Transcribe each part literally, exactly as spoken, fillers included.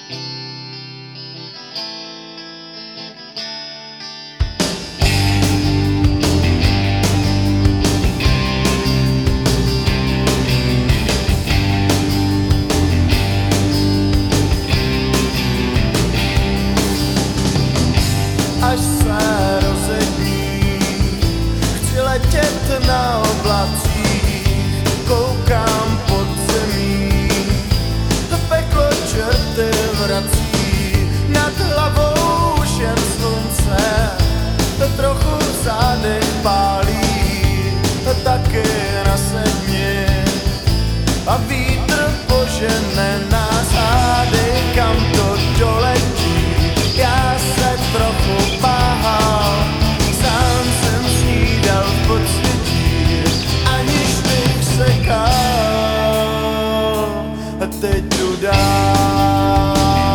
Až se rozední, chci letět na oblacích, koukám pod zemí, peklo čerty vrací, nad hlavou už jen slunce, trochu v zádech pálí, taky nasedni a vítr požene nás, hádej, kam to doletí. Já se trochu báhal, sám jsem snídal v podsvětí, aniž bych sekal, a teď jdu dál.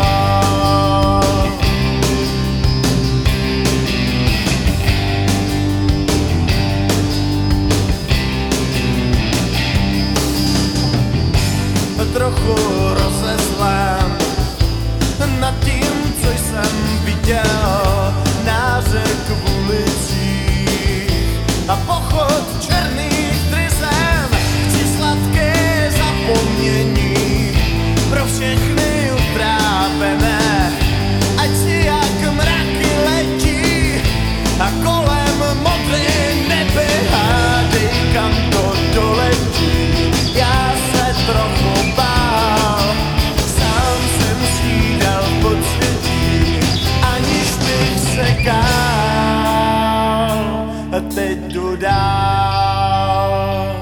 Trochu rozezlém nad tím, co jsem viděl, nářek v ulicích a pochod černých tryzem. Chci sladké zapomnění pro všechny utrápené, ať si jak mraky letí a kolem modré nebe, hádej, kam to doletí. Já se trochu bál, sám jsem snídal v podsvětí, aniž bych sekal, a teď jdu dál.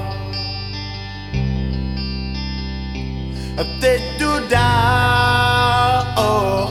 A teď jdu dál, oh.